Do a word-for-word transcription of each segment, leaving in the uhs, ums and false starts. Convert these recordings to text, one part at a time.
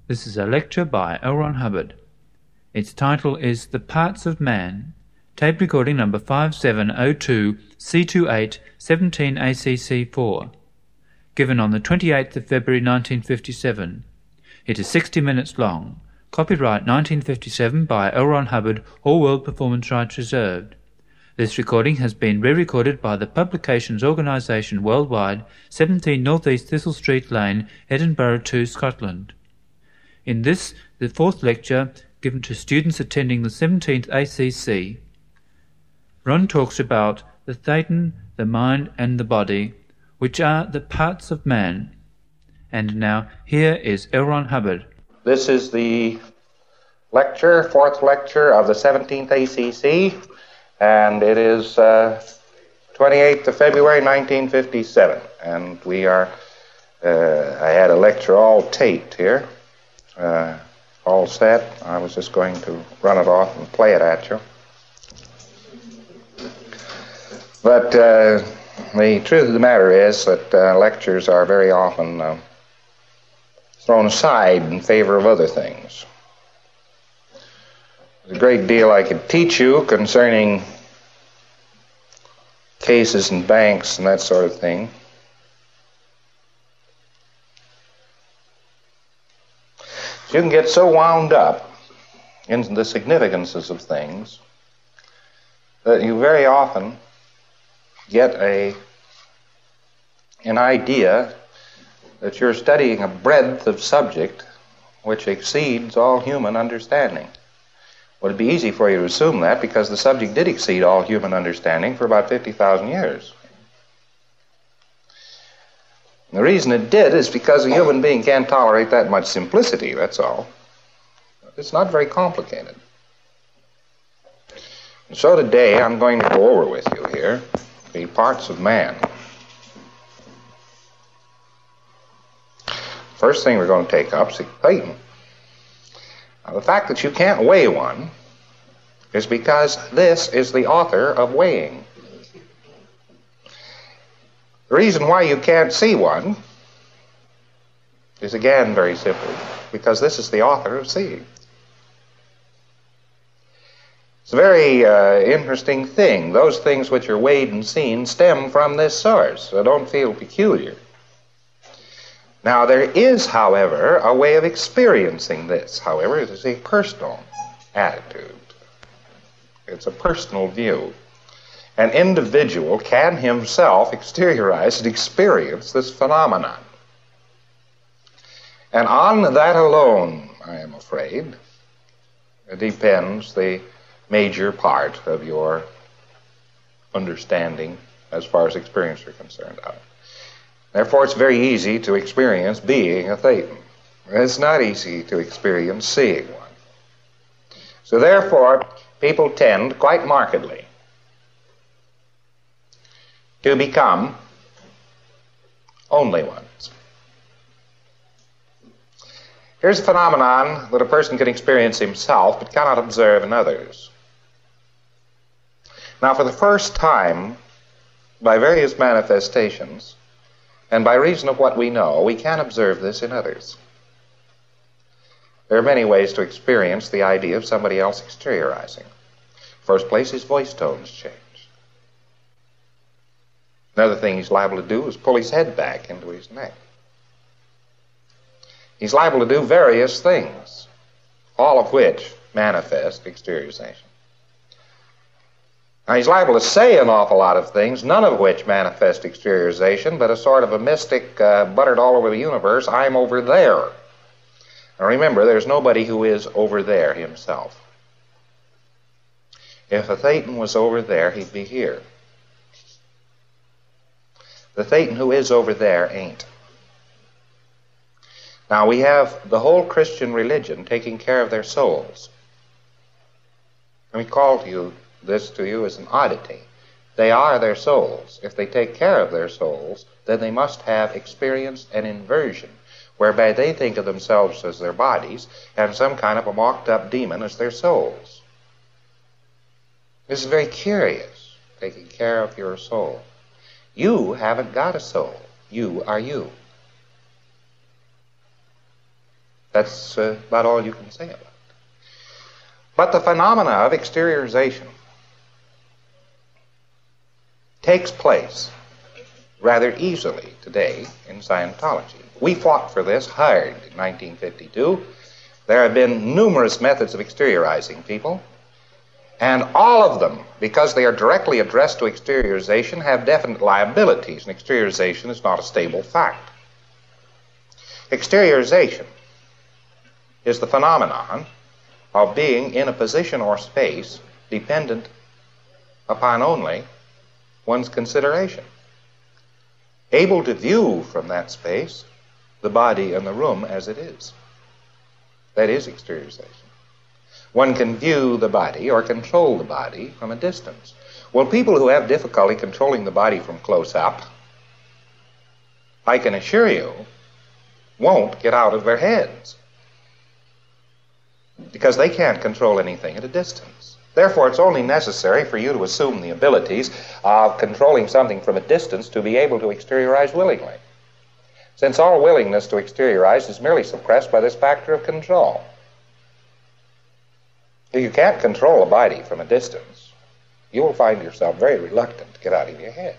This is a lecture by L. Ron Hubbard. Its title is The Parts of Man, tape recording number five seven zero two C two eight seventeen A C C four, given on the twenty-eighth of February nineteen fifty-seven. It is sixty minutes long. Copyright nineteen fifty-seven by L. Ron Hubbard, all world performance rights reserved. This recording has been re-recorded by the Publications Organisation Worldwide, seventeen North East Thistle Street Lane, Edinburgh two, Scotland. In this, the fourth lecture, given to students attending the seventeenth A C C, Ron talks about the thetan, the mind and the body, which are the parts of man. And now, here is L. Ron Hubbard. This is the lecture, fourth lecture of the seventeenth A C C, and it is uh, twenty-eighth of February nineteen fifty-seven. And we are, uh, I had a lecture all taped here. Uh, all set. I was just going to run it off and play it at you. But uh, the truth of the matter is that uh, lectures are very often uh, thrown aside in favor of other things. There's a great deal I could teach you concerning cases and banks and that sort of thing. You can get so wound up in the significances of things that you very often get a an idea that you're studying a breadth of subject which exceeds all human understanding. Well, it'd be easy for you to assume that because the subject did exceed all human understanding for about fifty thousand years. The reason it did is because a human being can't tolerate that much simplicity, that's all. It's not very complicated. And so today I'm going to go over with you here the parts of man. First thing we're going to take up is the thetan. Now, the fact that you can't weigh one is because this is the author of weighing. The reason why you can't see one is again very simple, because this is the author of seeing. It's a very uh, interesting thing. Those things which are weighed and seen stem from this source, so don't feel peculiar. Now there is, however, a way of experiencing this. However, it is a personal attitude. It's a personal view. An individual can himself exteriorize and experience this phenomenon. And on that alone, I am afraid, depends the major part of your understanding as far as experience are concerned of it. Therefore, it's very easy to experience being a thetan. It's not easy to experience seeing one. So therefore, people tend quite markedly to become only ones. Here's a phenomenon that a person can experience himself but cannot observe in others. Now, for the first time, by various manifestations, and by reason of what we know, we can observe this in others. There are many ways to experience the idea of somebody else exteriorizing. First place, his voice tones change. Another thing he's liable to do is pull his head back into his neck. He's liable to do various things, all of which manifest exteriorization. Now, he's liable to say an awful lot of things, none of which manifest exteriorization, but a sort of a mystic uh, buttered all over the universe, I'm over there. Now remember, there's nobody who is over there himself. If a thetan was over there, he'd be here. The thetan who is over there ain't. Now, we have the whole Christian religion taking care of their souls. Let me call to you this to you as an oddity. They are their souls. If they take care of their souls, then they must have experienced an inversion, whereby they think of themselves as their bodies and some kind of a mocked-up demon as their souls. This is very curious, taking care of your soul. You haven't got a soul. You are you. That's uh, about all you can say about it. But the phenomena of exteriorization takes place rather easily today in Scientology. We fought for this hard in nineteen fifty-two. There have been numerous methods of exteriorizing people, and all of them, because they are directly addressed to exteriorization, have definite liabilities, and exteriorization is not a stable fact. Exteriorization is the phenomenon of being in a position or space dependent upon only one's consideration, able to view from that space the body and the room as it is. That is exteriorization. One can view the body or control the body from a distance. Well, people who have difficulty controlling the body from close up, I can assure you, won't get out of their heads, because they can't control anything at a distance. Therefore, it's only necessary for you to assume the abilities of controlling something from a distance to be able to exteriorize willingly, since all willingness to exteriorize is merely suppressed by this factor of control. If you can't control a body from a distance, you will find yourself very reluctant to get out of your head.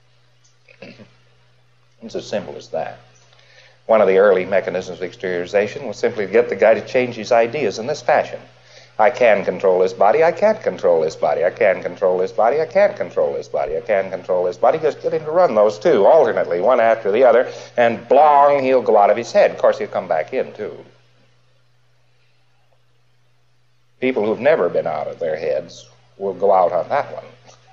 It's as simple as that. One of the early mechanisms of exteriorization was simply to get the guy to change his ideas in this fashion. I can control this body, I can't control this body, I can control this body, I can't control this body, I can control this body. Just get him to run those two alternately, one after the other, and blong, he'll go out of his head. Of course, he'll come back in, too. People who've never been out of their heads will go out on that one.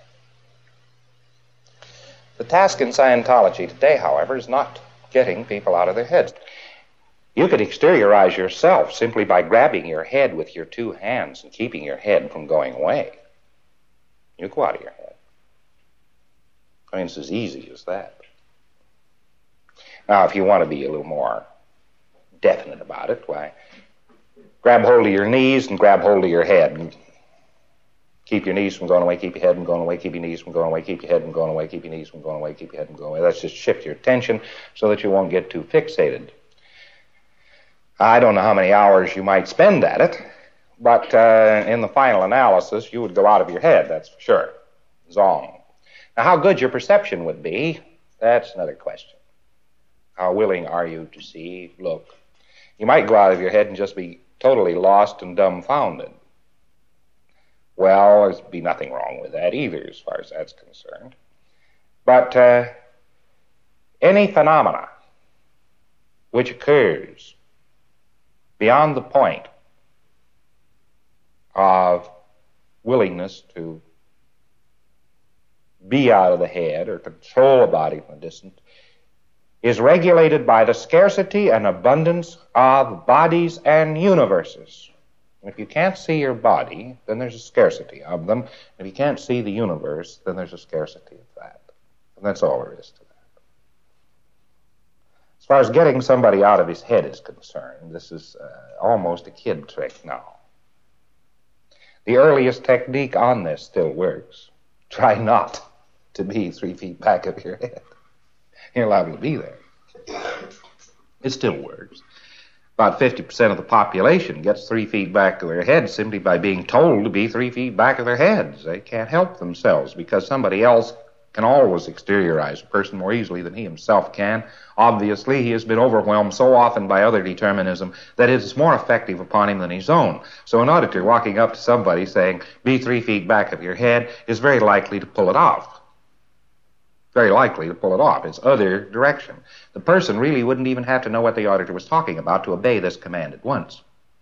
The task in Scientology today, however, is not getting people out of their heads. You could exteriorize yourself simply by grabbing your head with your two hands and keeping your head from going away. You go out of your head. I mean, it's as easy as that. Now, if you want to be a little more definite about it, why, grab hold of your knees and grab hold of your head. And keep your knees from going away, keep your head from going away, keep your knees from going away, keep your head from going away, keep your knees from going away, keep your head from going away. Let's just shift your attention so that you won't get too fixated. I don't know how many hours you might spend at it, but uh, in the final analysis, you would go out of your head, that's for sure. Zong. Now, how good your perception would be, that's another question. How willing are you to see, look? You might go out of your head and just be totally lost and dumbfounded. Well, there'd be nothing wrong with that either, as far as that's concerned. But uh, any phenomena which occurs beyond the point of willingness to be out of the head or control a body from a distance is regulated by the scarcity and abundance of bodies and universes. And if you can't see your body, then there's a scarcity of them. If you can't see the universe, then there's a scarcity of that. And that's all there is to that. As far as getting somebody out of his head is concerned, this is uh, almost a kid trick now. The earliest technique on this still works. Try not to be three feet back of your head. You're liable to be there. It still works. About fifty percent of the population gets three feet back of their heads simply by being told to be three feet back of their heads. They can't help themselves because somebody else can always exteriorize a person more easily than he himself can. Obviously, he has been overwhelmed so often by other determinism that it is more effective upon him than his own. So an auditor walking up to somebody saying, be three feet back of your head, is very likely to pull it off. Very likely to pull it off. It's other direction. The person really wouldn't even have to know what the auditor was talking about to obey this command at once.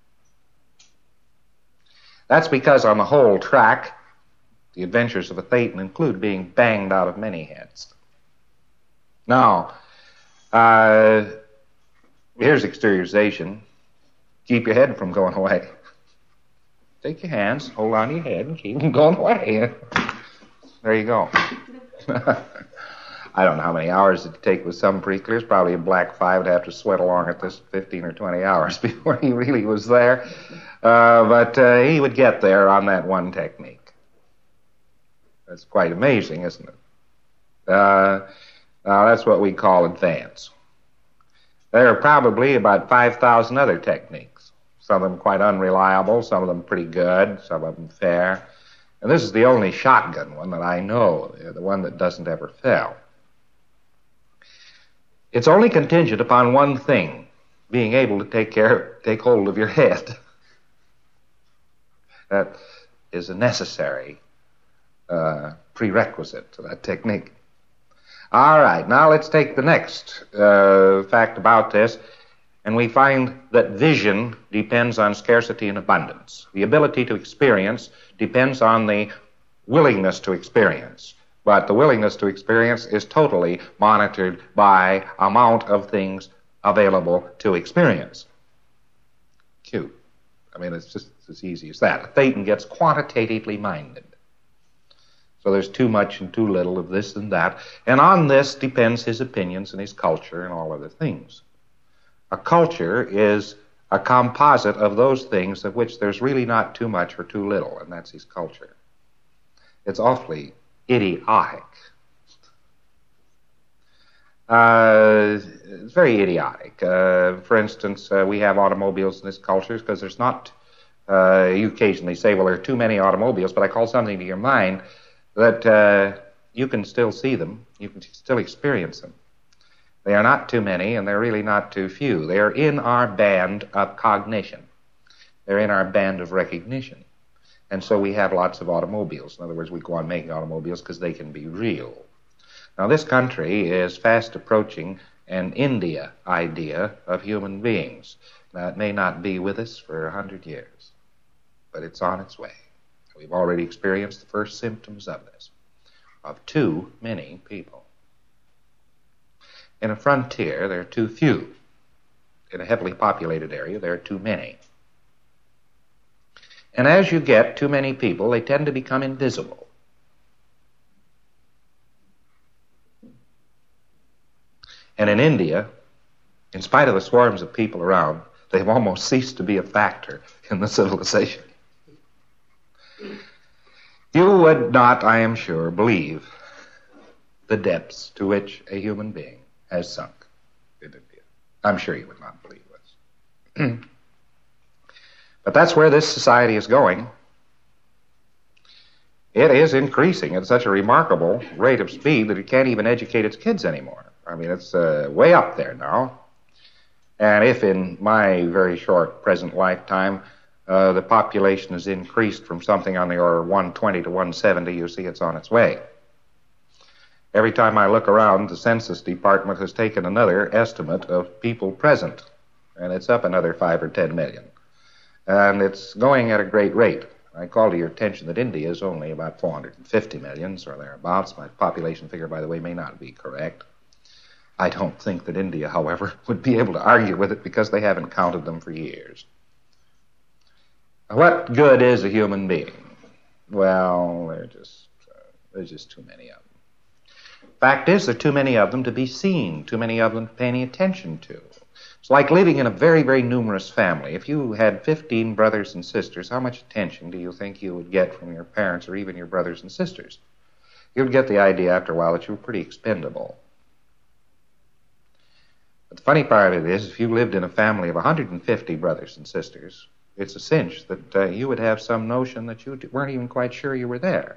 That's because on the whole track, the adventures of a Thetan include being banged out of many heads. Now, uh, here's exteriorization. Keep your head from going away. Take your hands, hold on to your head, and keep them going away. There you go. I don't know how many hours it'd take with some pretty clear. Probably a black five would have to sweat along at this fifteen or twenty hours before he really was there. Uh, but uh, he would get there on that one technique. That's quite amazing, isn't it? Uh, now, that's what we call advance. There are probably about five thousand other techniques. Some of them quite unreliable, some of them pretty good, some of them fair. And this is the only shotgun one that I know, the one that doesn't ever fail. It's only contingent upon one thing, being able to take care, take hold of your head. That is a necessary uh, prerequisite to that technique. All right, now let's take the next uh, fact about this, and we find that vision depends on scarcity and abundance. The ability to experience depends on the willingness to experience, but the willingness to experience is totally monitored by amount of things available to experience. Cute. I mean, it's just as easy as that. Thetan gets quantitatively minded. So there's too much and too little of this and that. And on this depends his opinions and his culture and all other things. A culture is a composite of those things of which there's really not too much or too little, and that's his culture. It's awfully idiotic. Uh, it's very idiotic. Uh, for instance, uh, we have automobiles in this culture because there's not, uh, you occasionally say, well, there are too many automobiles, but I call something to your mind that uh, you can still see them, you can still experience them. They are not too many, and they're really not too few. They are in our band of cognition. They're in our band of recognition. And so we have lots of automobiles. In other words, we go on making automobiles because they can be real. Now, this country is fast approaching an India idea of human beings. Now, it may not be with us for a hundred years, but it's on its way. We've already experienced the first symptoms of this, of too many people. In a frontier, there are too few. In a heavily populated area, there are too many. And as you get too many people, they tend to become invisible. And in India, in spite of the swarms of people around, they've almost ceased to be a factor in the civilization. You would not, I am sure, believe the depths to which a human being has sunk in India. I'm sure you would not believe this. But that's where this society is going. It is increasing at such a remarkable rate of speed that it can't even educate its kids anymore. I mean, it's uh, way up there now. And if in my very short present lifetime uh, the population has increased from something on the order of one twenty to one seventy, you see it's on its way. Every time I look around, the Census Department has taken another estimate of people present, and it's up another five or ten million. And it's going at a great rate. I call to your attention that India is only about four hundred fifty million, or thereabouts. My population figure, by the way, may not be correct. I don't think that India, however, would be able to argue with it because they haven't counted them for years. What good is a human being? Well, they're just, uh, there's just too many of them. Fact is, there are too many of them to be seen, too many of them to pay any attention to. It's like living in a very, very numerous family. If you had fifteen brothers and sisters, how much attention do you think you would get from your parents or even your brothers and sisters? You would get the idea after a while that you were pretty expendable. But the funny part of it is, if you lived in a family of one hundred fifty brothers and sisters, it's a cinch that uh, you would have some notion that you weren't even quite sure you were there.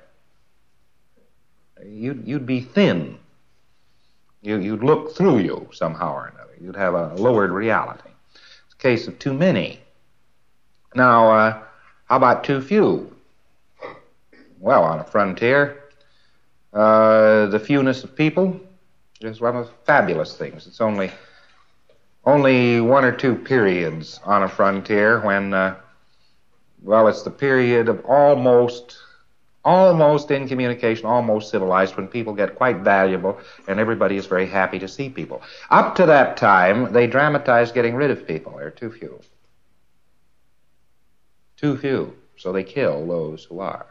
You'd, you'd be thin. You, you'd look through you somehow or another. You'd have a lowered reality. It's a case of too many. Now, uh, how about too few? Well, on a frontier, uh, the fewness of people is one of the fabulous things. It's only only one or two periods on a frontier when, uh, well, it's the period of almost... almost in communication, almost civilized, when people get quite valuable and everybody is very happy to see people. Up to that time, they dramatize getting rid of people. There are too few. Too few. So they kill those who are.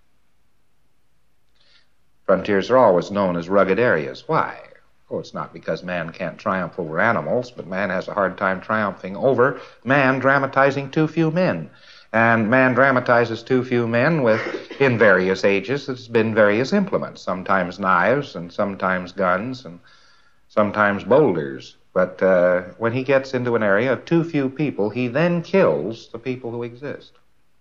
Frontiers are always known as rugged areas. Why? Oh, it's not because man can't triumph over animals, but man has a hard time triumphing over man dramatizing too few men. And man dramatizes too few men with, in various ages, there's been various implements, sometimes knives and sometimes guns and sometimes boulders. But uh, when he gets into an area of too few people, he then kills the people who exist.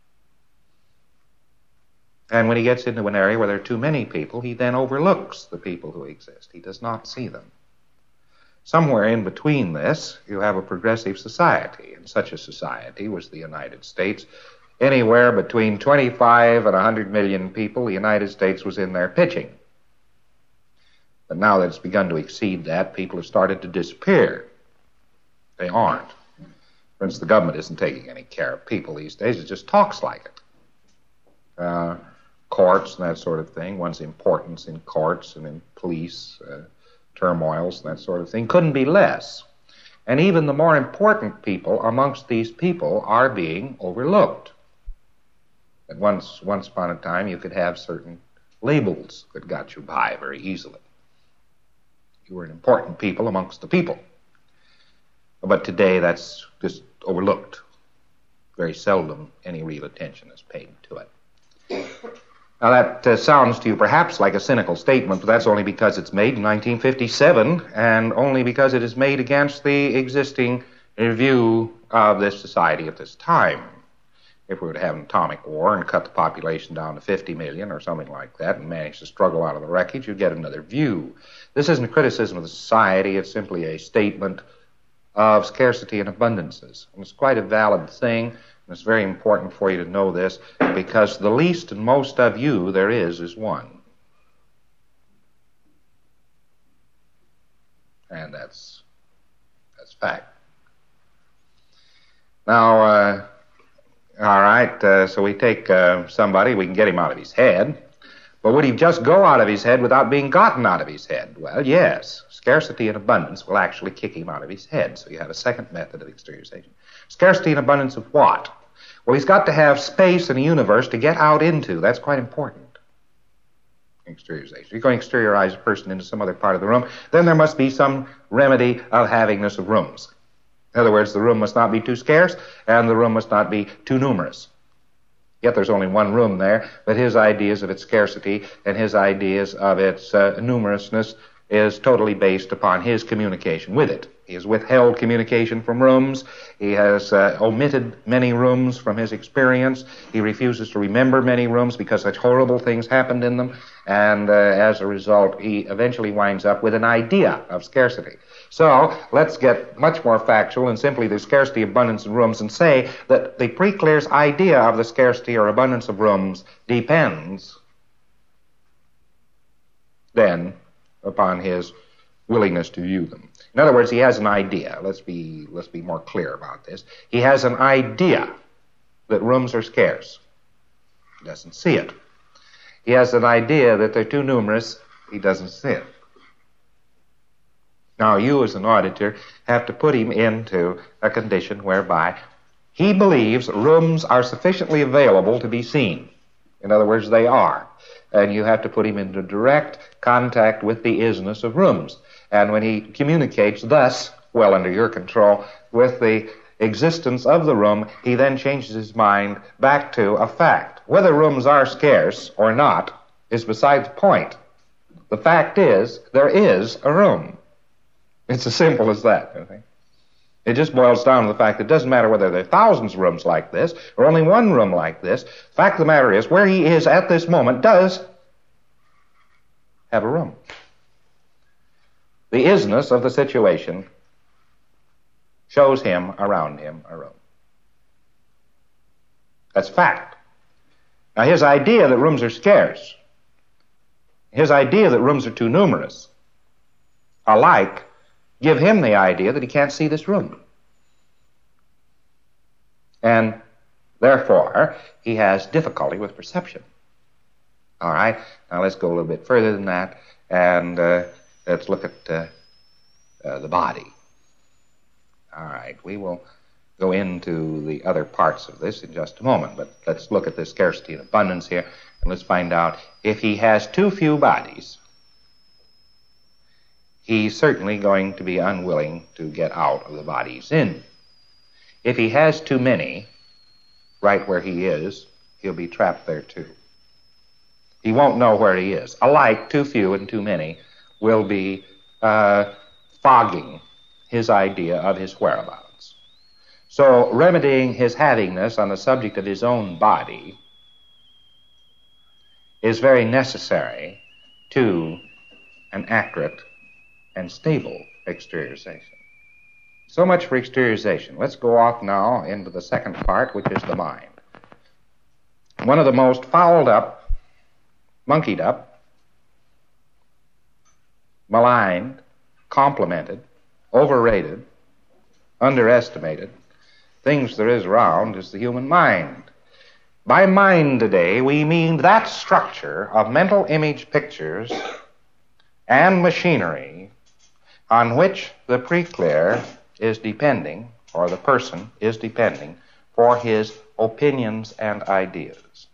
And when he gets into an area where there are too many people, he then overlooks the people who exist. He does not see them. Somewhere in between this, you have a progressive society, and such a society was the United States. Anywhere between twenty-five and one hundred million people, the United States was in there pitching. But now that it's begun to exceed that, people have started to disappear. They aren't. For instance, the government isn't taking any care of people these days. It just talks like it. Uh, courts and that sort of thing, one's importance in courts and in police, uh, turmoils and that sort of thing, couldn't be less. And even the more important people amongst these people are being overlooked. And once, once upon a time, you could have certain labels that got you by very easily. You were an important people amongst the people. But today, that's just overlooked. Very seldom any real attention is paid to it. Now, that uh, sounds to you perhaps like a cynical statement, but that's only because it's made in nineteen fifty-seven, and only because it is made against the existing view of this society at this time. If we were to have an atomic war and cut the population down to fifty million or something like that and manage to struggle out of the wreckage, you'd get another view. This isn't a criticism of the society, it's simply a statement of scarcity and abundances. And it's quite a valid thing. And it's very important for you to know this, because the least and most of you there is is one. And that's that's fact. Now, uh, all right, uh, so we take uh, somebody, we can get him out of his head. But would he just go out of his head without being gotten out of his head? Well, yes. Scarcity and abundance will actually kick him out of his head. So you have a second method of exteriorization. Scarcity and abundance of what? Well, he's got to have space in the universe to get out into. That's quite important. Exteriorization. If you're going to exteriorize a person into some other part of the room, then there must be some remedy of havingness of rooms. In other words, the room must not be too scarce, and the room must not be too numerous. Yet there's only one room there, but his ideas of its scarcity and his ideas of its uh, numerousness is totally based upon his communication with it. He has withheld communication from rooms. He has uh, omitted many rooms from his experience. He refuses to remember many rooms because such horrible things happened in them. And uh, as a result, he eventually winds up with an idea of scarcity. So let's get much more factual and simply the scarcity, abundance of rooms, and say that the pre-clear's idea of the scarcity or abundance of rooms depends then upon his willingness to view them. In other words, he has an idea. Let's be let's be more clear about this. He has an idea that rooms are scarce. He doesn't see it. He has an idea that they're too numerous. He doesn't see it. Now, you as an auditor have to put him into a condition whereby he believes rooms are sufficiently available to be seen. In other words, they are. And you have to put him into direct contact with the isness of rooms. And when he communicates thus, well under your control, with the existence of the room, he then changes his mind back to a fact. Whether rooms are scarce or not is beside the point. The fact is, there is a room. It's as simple as that, I think. It just boils down to the fact that it doesn't matter whether there are thousands of rooms like this or only one room like this. The fact of the matter is, where he is at this moment does have a room. The isness of the situation shows him around him a room. That's fact. Now, his idea that rooms are scarce, his idea that rooms are too numerous, alike give him the idea that he can't see this room. And therefore, he has difficulty with perception. All right, now let's go a little bit further than that, and uh, let's look at uh, uh, the body. All right, we will go into the other parts of this in just a moment, but let's look at the scarcity and abundance here, and let's find out if he has too few bodies, he's certainly going to be unwilling to get out of the body he's in. If he has too many, right where he is, he'll be trapped there too. He won't know where he is. Alike, too few and too many will be uh, fogging his idea of his whereabouts. So remedying his havingness on the subject of his own body is very necessary to an accurate and stable exteriorization. So much for exteriorization. Let's go off now into the second part, which is the mind. One of the most fouled up, monkeyed up, maligned, complimented, overrated, underestimated things there is around is the human mind. By mind today, we mean that structure of mental image pictures and machinery on which the preclear is depending, or the person is depending, for his opinions and ideas.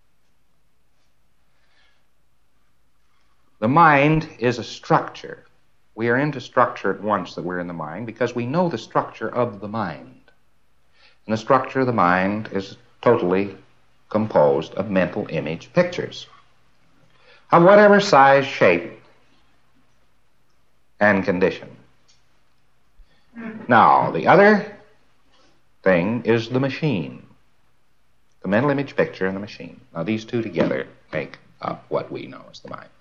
The mind is a structure. We are into structure at once that we're in the mind because we know the structure of the mind. And the structure of the mind is totally composed of mental image pictures of whatever size, shape, and condition. Now, the other thing is the machine. The mental image picture and the machine. Now, these two together make up what we know as the mind.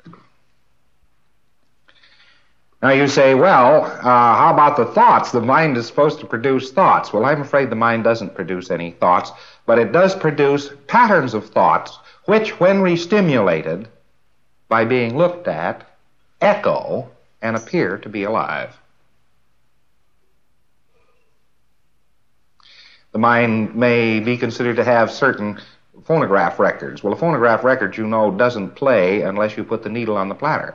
Now, you say, well, uh, how about the thoughts? The mind is supposed to produce thoughts. Well, I'm afraid the mind doesn't produce any thoughts, but it does produce patterns of thoughts, which, when re-stimulated by being looked at, echo and appear to be alive. The mind may be considered to have certain phonograph records. Well, a phonograph record, you know, doesn't play unless you put the needle on the platter.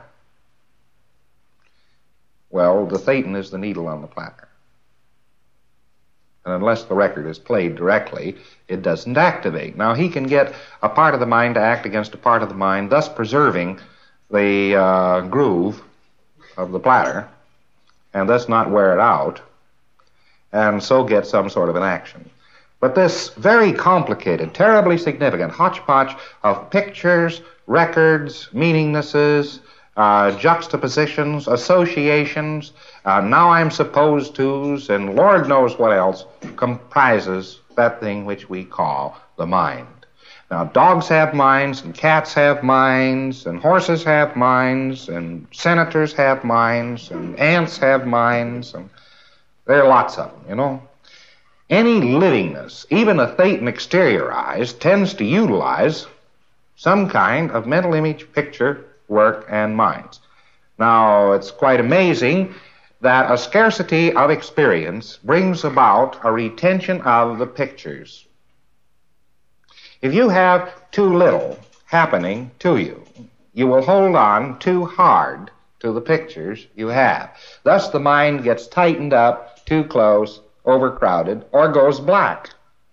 Well, the thetan is the needle on the platter. And unless the record is played directly, it doesn't activate. Now, he can get a part of the mind to act against a part of the mind, thus preserving the uh, groove of the platter, and thus not wear it out, and so get some sort of an action. But this very complicated, terribly significant hodgepodge of pictures, records, meaningnesses, uh, juxtapositions, associations, uh, now I'm supposed to's, and Lord knows what else, comprises that thing which we call the mind. Now, dogs have minds, and cats have minds, and horses have minds, and senators have minds, and ants have minds, and there are lots of them, you know. Any livingness, even a thetan exteriorized, tends to utilize some kind of mental image picture work and minds. Now, it's quite amazing that a scarcity of experience brings about a retention of the pictures. If you have too little happening to you, you will hold on too hard to the pictures you have. Thus, the mind gets tightened up, too close, overcrowded, or goes black.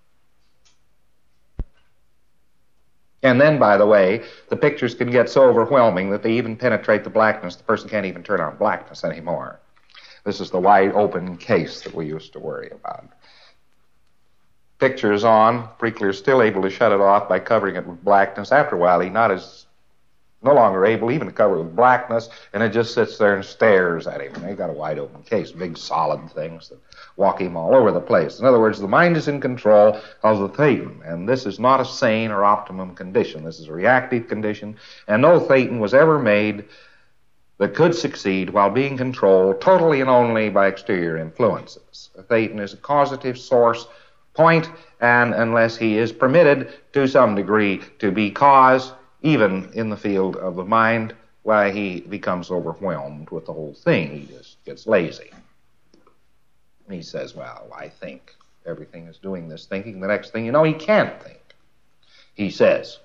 And then, by the way, the pictures can get so overwhelming that they even penetrate the blackness. The person can't even turn on blackness anymore. This is the wide open case that we used to worry about. Picture is on, preclear is still able to shut it off by covering it with blackness. After a while, he's not as, no longer able even to cover it with blackness, and it just sits there and stares at him. And they've got a wide open case, big solid things that walk him all over the place. In other words, the mind is in control of the thetan, and this is not a sane or optimum condition. This is a reactive condition, and no thetan was ever made that could succeed while being controlled totally and only by exterior influences. The thetan is a causative source point, and unless he is permitted to some degree to be cause, even in the field of the mind, why he becomes overwhelmed with the whole thing. He just gets lazy. He says, well, I think everything is doing this thinking. The next thing you know, he can't think, he says.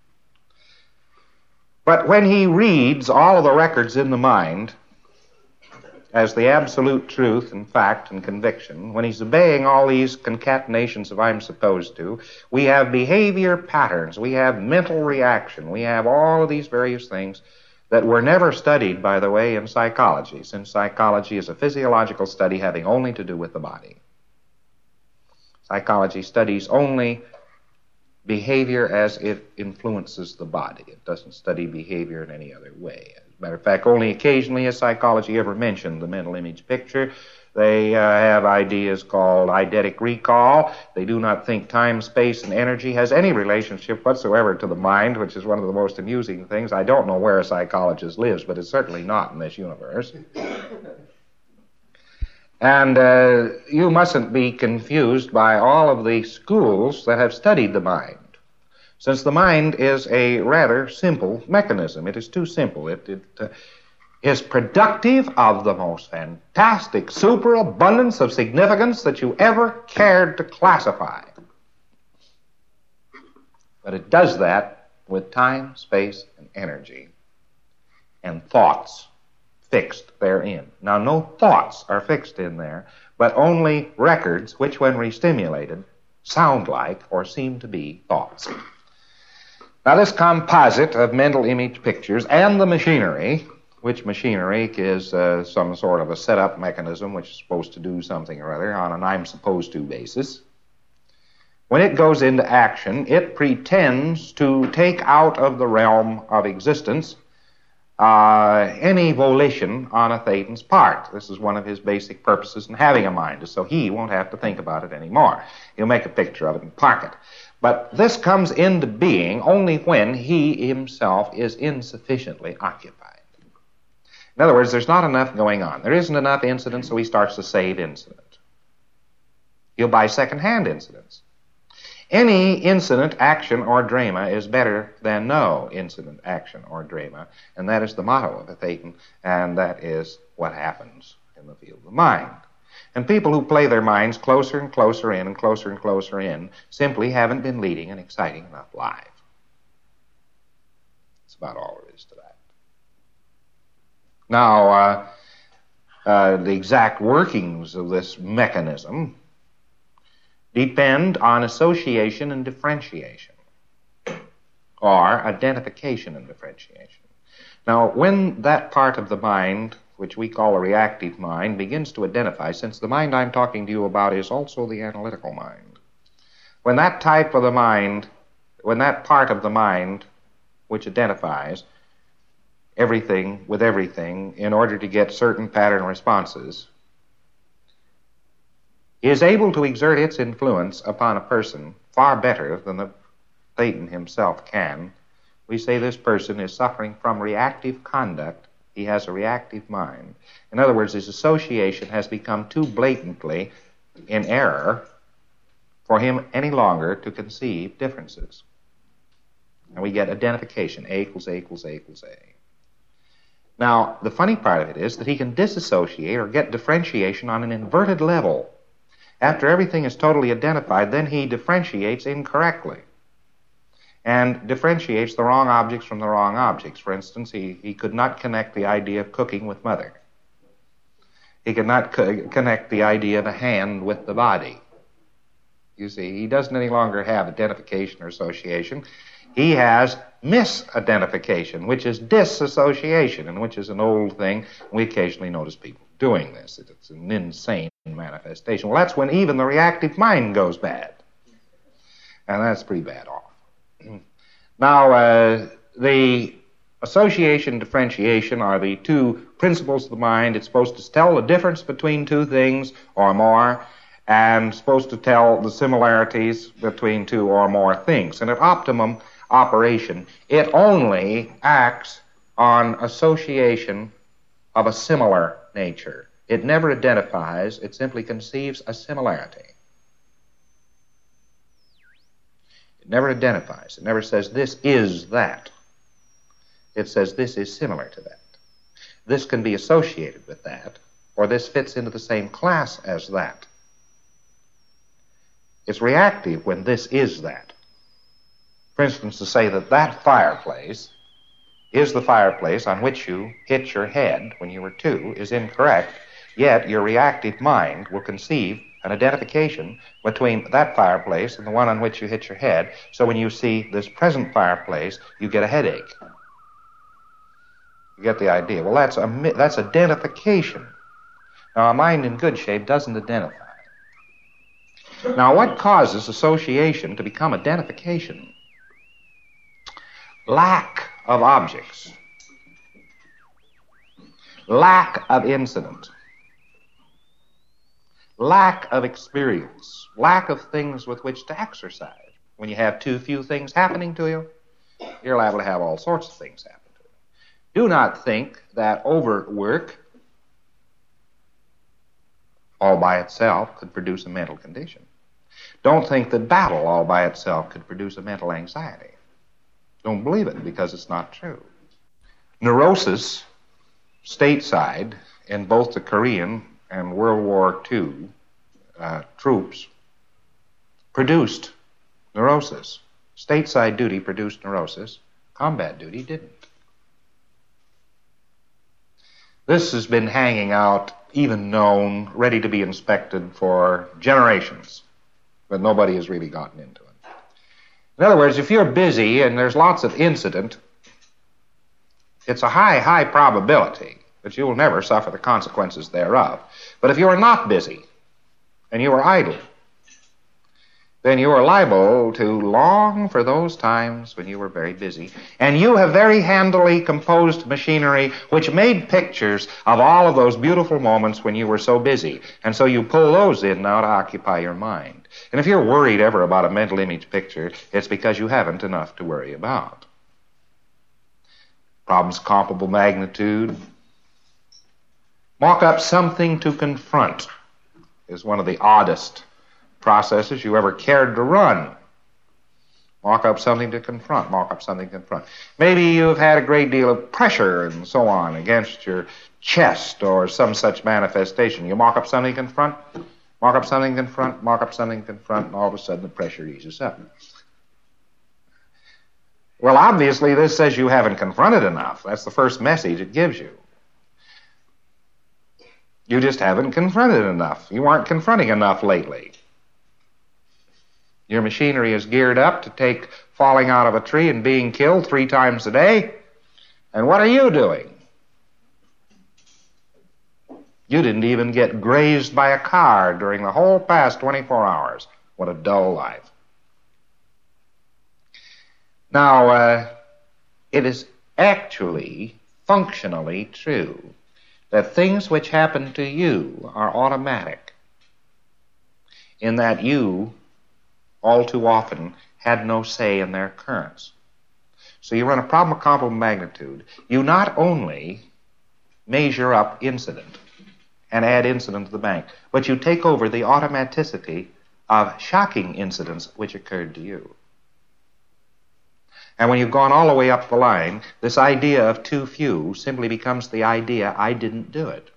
But when he reads all of the records in the mind as the absolute truth and fact and conviction, when he's obeying all these concatenations of I'm supposed to, we have behavior patterns, we have mental reaction, we have all of these various things that were never studied, by the way, in psychology, since psychology is a physiological study having only to do with the body. Psychology studies only behavior as it influences the body. It doesn't study behavior in any other way. As a matter of fact, only occasionally has psychology ever mentioned the mental image picture. They uh, have ideas called eidetic recall. They do not think time, space, and energy has any relationship whatsoever to the mind, which is one of the most amusing things. I don't know where a psychologist lives, but it's certainly not in this universe. And uh, you mustn't be confused by all of the schools that have studied the mind, since the mind is a rather simple mechanism. It is too simple. It, it uh, is productive of the most fantastic superabundance of significance that you ever cared to classify. But it does that with time, space, and energy, and thoughts fixed therein. Now, no thoughts are fixed in there, but only records which, when restimulated, sound like or seem to be thoughts. Now, this composite of mental image pictures and the machinery, which machinery is uh, some sort of a setup mechanism which is supposed to do something or other on an I'm supposed to basis. When it goes into action, it pretends to take out of the realm of existence uh, any volition on a Thetan's part. This is one of his basic purposes in having a mind, is so he won't have to think about it anymore. He'll make a picture of it and park it. But this comes into being only when he himself is insufficiently occupied. In other words, there's not enough going on. There isn't enough incident, so he starts to save incident. He'll buy second-hand incidents. Any incident, action, or drama is better than no incident, action, or drama, and that is the motto of a Thetan, and that is what happens in the field of the mind. And people who play their minds closer and closer in and closer and closer in simply haven't been leading an exciting enough life. That's about all there is to that. Now, uh, uh, the exact workings of this mechanism depend on association and differentiation, or identification and differentiation. Now, when that part of the mind, which we call a reactive mind, begins to identify, since the mind I'm talking to you about is also the analytical mind, when that type of the mind, when that part of the mind which identifies everything with everything in order to get certain pattern responses, is able to exert its influence upon a person far better than the Thetan himself can, we say this person is suffering from reactive conduct. He has a reactive mind. In other words, his association has become too blatantly in error for him any longer to conceive differences. And we get identification, A equals A equals A equals A. Now, the funny part of it is that he can disassociate or get differentiation on an inverted level. After everything is totally identified, then he differentiates incorrectly and differentiates the wrong objects from the wrong objects. For instance, he, he could not connect the idea of cooking with mother. He could not co- connect the idea of a hand with the body. You see, he doesn't any longer have identification or association. He has misidentification, which is disassociation, and which is an old thing. We occasionally notice people doing this. It's an insane manifestation. Well, that's when even the reactive mind goes bad. And that's pretty bad off. Now, uh, the association, differentiation are the two principles of the mind. It's supposed to tell the difference between two things or more, and supposed to tell the similarities between two or more things. And at optimum operation, it only acts on association of a similar nature. It never identifies, it simply conceives a similarity. It never identifies. It never says, this is that. It says, this is similar to that. This can be associated with that, or this fits into the same class as that. It's reactive when this is that. For instance, to say that that fireplace is the fireplace on which you hit your head when you were two is incorrect, yet your reactive mind will conceive an identification between that fireplace and the one on which you hit your head, so when you see this present fireplace, you get a headache. You get the idea. Well, that's, a, that's identification. Now, a mind in good shape doesn't identify. Now, what causes association to become identification? Lack of objects. Lack of incident. lack of experience, lack of things with which to exercise. When you have too few things happening to you, you're liable to have all sorts of things happen to you. Do not think that overwork all by itself could produce a mental condition. Don't think that battle all by itself could produce a mental anxiety. Don't believe it, because it's not true. Neurosis, stateside, in both the Korean and World War Two uh, troops, produced neurosis. Stateside duty produced neurosis. Combat duty didn't. This has been hanging out, even known, ready to be inspected for generations, but nobody has really gotten into it. In other words, if you're busy and there's lots of incident, it's a high, high probability that you will never suffer the consequences thereof. But if you are not busy and you are idle, then you are liable to long for those times when you were very busy. And you have very handily composed machinery which made pictures of all of those beautiful moments when you were so busy. And so you pull those in now to occupy your mind. And if you're worried ever about a mental image picture, it's because you haven't enough to worry about. Problems comparable magnitude. Mock up something to confront is one of the oddest processes you ever cared to run. Mock up something to confront. Mock up something to confront. Maybe you've had a great deal of pressure and so on against your chest or some such manifestation. You mock up something to confront, mock up something to confront, mock up something to confront, and all of a sudden the pressure eases up. Well, obviously this says you haven't confronted enough. That's the first message it gives you. You just haven't confronted enough. You aren't confronting enough lately. Your machinery is geared up to take falling out of a tree and being killed three times a day. And what are you doing? You didn't even get grazed by a car during the whole past twenty-four hours. What a dull life. Now, uh, it is actually functionally true that things which happen to you are automatic, in that you all too often had no say in their occurrence. So you run a problem of comparable magnitude. You not only measure up incident and add incident to the bank, but you take over the automaticity of shocking incidents which occurred to you. And when you've gone all the way up the line, this idea of too few simply becomes the idea, I didn't do it.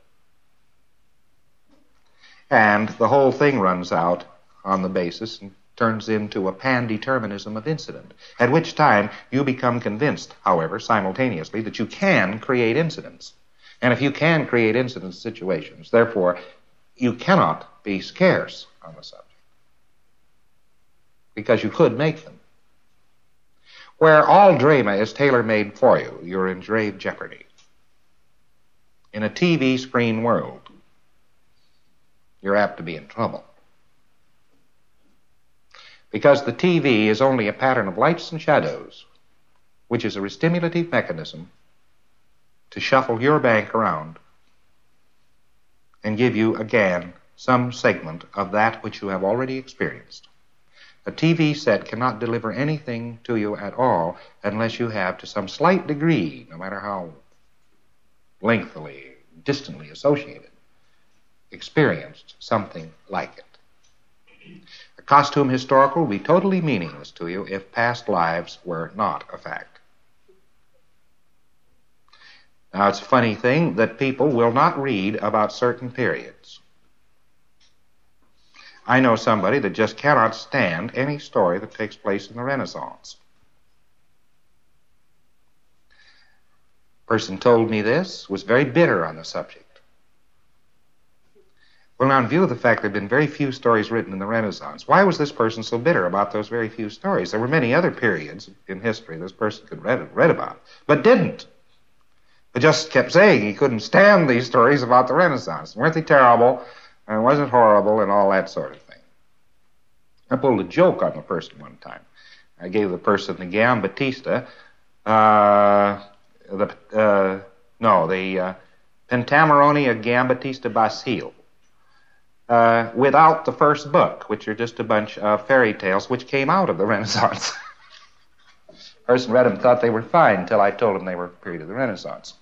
And the whole thing runs out on the basis and turns into a pan-determinism of incident, at which time you become convinced, however, simultaneously, that you can create incidents. And if you can create incident situations, therefore, you cannot be scarce on the subject, because you could make them. Where all drama is tailor-made for you, you're in grave jeopardy. In a T V screen world, you're apt to be in trouble. Because the T V is only a pattern of lights and shadows, which is a restimulative mechanism to shuffle your bank around and give you again some segment of that which you have already experienced. A T V set cannot deliver anything to you at all unless you have, to some slight degree, no matter how lengthily, distantly associated, experienced something like it. A costume historical will be totally meaningless to you if past lives were not a fact. Now, it's a funny thing that people will not read about certain periods. I know somebody that just cannot stand any story that takes place in the Renaissance. A person told me this, was very bitter on the subject. Well, now, in view of the fact there have been very few stories written in the Renaissance, why was this person so bitter about those very few stories? There were many other periods in history this person could read, read about, but didn't. But just kept saying he couldn't stand these stories about the Renaissance. Weren't they terrible? And wasn't it horrible? And all that sort of thing. I pulled a joke on the person one time. I gave the person the Giambattista, uh, the, uh, no, the uh, Pentamerone of Giambattista Basile. uh, without the first book, which are just a bunch of fairy tales which came out of the Renaissance. The person read them and thought they were fine until I told him they were a period of the Renaissance.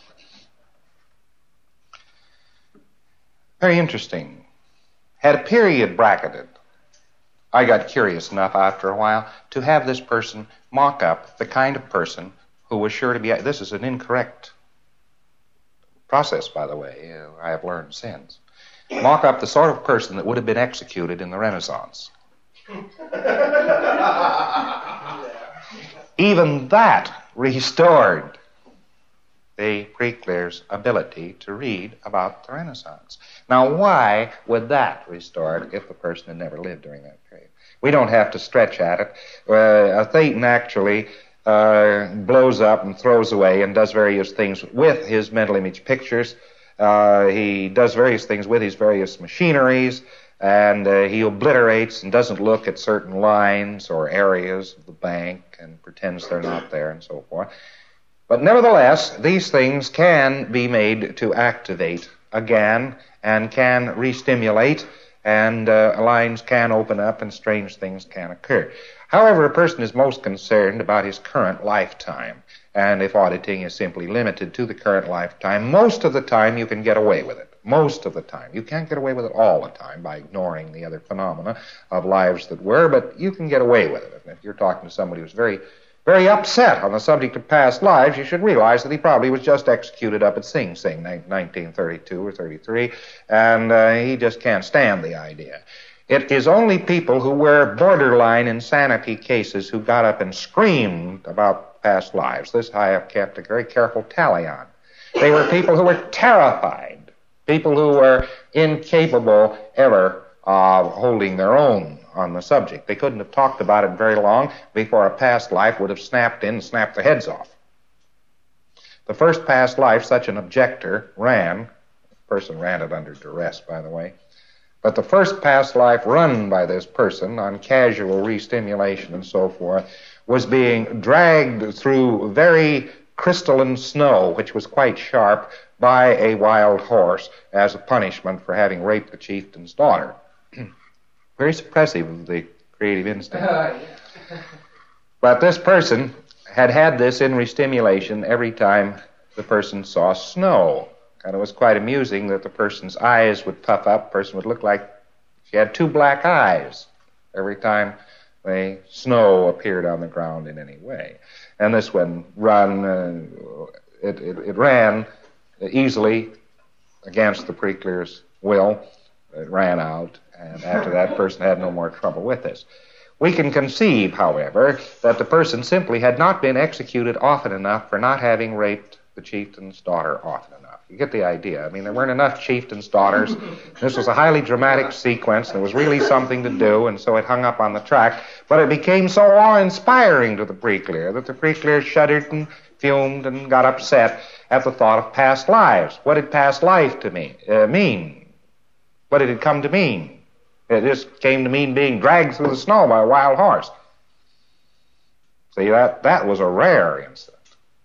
Very interesting. Had a period bracketed. I got curious enough after a while to have this person mock up the kind of person who was sure to be... This is an incorrect process, by the way, uh, I have learned since. Mock up the sort of person that would have been executed in the Renaissance. Even that restored the Preclear's ability to read about the Renaissance. Now, why would that restore it if the person had never lived during that period? We don't have to stretch at it. Uh, Thetan actually uh, blows up and throws away and does various things with his mental image pictures. Uh, he does various things with his various machineries, and uh, he obliterates and doesn't look at certain lines or areas of the bank and pretends they're not there and so forth. But nevertheless, these things can be made to activate again and can re-stimulate, and uh, lines can open up and strange things can occur. However, a person is most concerned about his current lifetime, and if auditing is simply limited to the current lifetime, most of the time you can get away with it. Most of the time. You can't get away with it all the time by ignoring the other phenomena of lives that were, but you can get away with it. And if you're talking to somebody who's very very upset on the subject of past lives, you should realize that he probably was just executed up at Sing Sing, nineteen thirty-two or thirty-three, and uh, he just can't stand the idea. It is only people who were borderline insanity cases who got up and screamed about past lives. This I have kept a very careful tally on. They were people who were terrified, people who were incapable ever of holding their own on the subject. They couldn't have talked about it very long before a past life would have snapped in and snapped their heads off. The first past life such an objector ran, the person ran it under duress, by the way, but the first past life run by this person on casual re-stimulation and so forth was being dragged through very crystalline snow, which was quite sharp, by a wild horse as a punishment for having raped the chieftain's daughter. Very suppressive of the creative instinct. Uh, yeah. But this person had had this in re-stimulation every time the person saw snow. And it was quite amusing that the person's eyes would puff up. The person would look like she had two black eyes every time the snow appeared on the ground in any way. And this one run, uh, it, it, it ran easily against the Preclear's will. It ran out. And after that, person had no more trouble with this. We can conceive, however, that the person simply had not been executed often enough for not having raped the chieftain's daughter often enough. You get the idea. I mean, there weren't enough chieftain's daughters. This was a highly dramatic sequence, and it was really something to do, and so it hung up on the track. But it became so awe-inspiring to the Preclear that the Preclear shuddered and fumed and got upset at the thought of past lives. What did past life to me uh, mean? What did it come to mean? It just came to mean being dragged through the snow by a wild horse. See, that, that was a rare incident.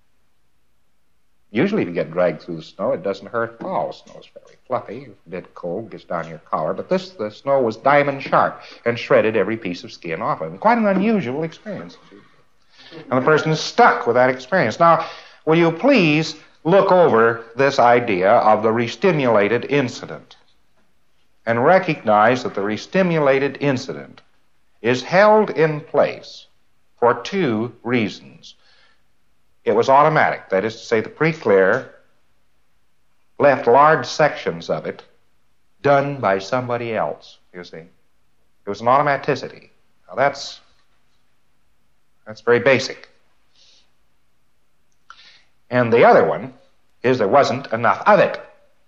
Usually if you get dragged through the snow, it doesn't hurt at all. The snow is very fluffy, a bit cold, gets down your collar. But this, the snow was diamond sharp and shredded every piece of skin off of it. Quite an unusual experience. And the person is stuck with that experience. Now, will you please look over this idea of the re-stimulated incident and recognize that the re-stimulated incident is held in place for two reasons. It was automatic. That is to say, the Preclear left large sections of it done by somebody else, you see. It was an automaticity. Now that's, that's very basic. And the other one is there wasn't enough of it.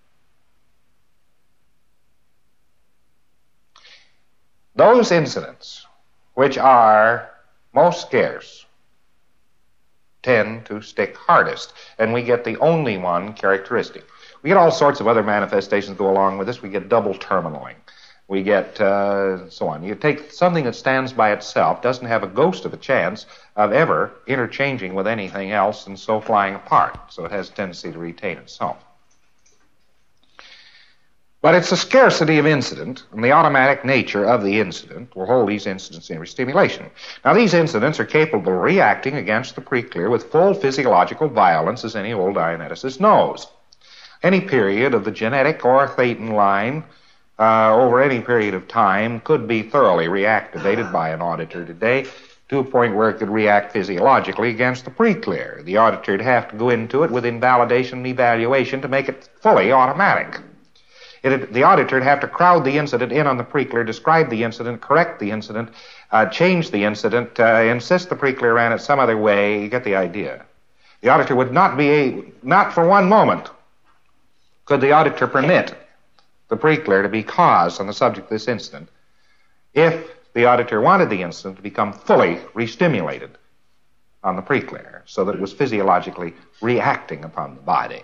Those incidents which are most scarce tend to stick hardest, and we get the only one characteristic. We get all sorts of other manifestations that go along with this. We get double terminaling. We get uh, so on. You take something that stands by itself, doesn't have a ghost of a chance of ever interchanging with anything else and so flying apart. So it has a tendency to retain itself. But it's the scarcity of incident and the automatic nature of the incident will hold these incidents in stimulation. Now, these incidents are capable of reacting against the preclear with full physiological violence, as any old dianeticist knows. Any period of the genetic or thetan line uh, over any period of time could be thoroughly reactivated by an auditor today to a point where it could react physiologically against the preclear. The auditor would have to go into it with invalidation and evaluation to make it fully automatic. It, the auditor would have to crowd the incident in on the preclear, describe the incident, correct the incident, uh, change the incident, uh, insist the preclear ran it some other way. You get the idea. The auditor would not be, a, not for one moment, could the auditor permit the preclear to be cause on the subject of this incident if the auditor wanted the incident to become fully restimulated on the preclear so that it was physiologically reacting upon the body.